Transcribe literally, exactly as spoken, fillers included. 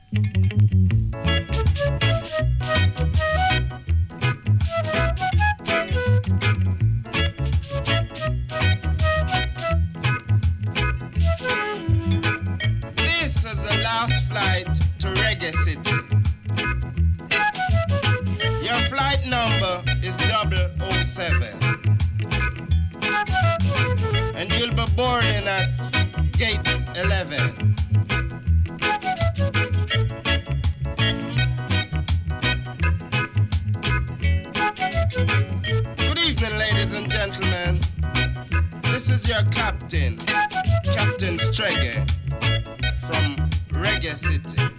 This is the last flight to Reggae City. Your flight number is double oh seven. And you'll be boarding at gate eleven. Good evening, ladies and gentlemen. This is your captain, Captain Stregge from Reggae City.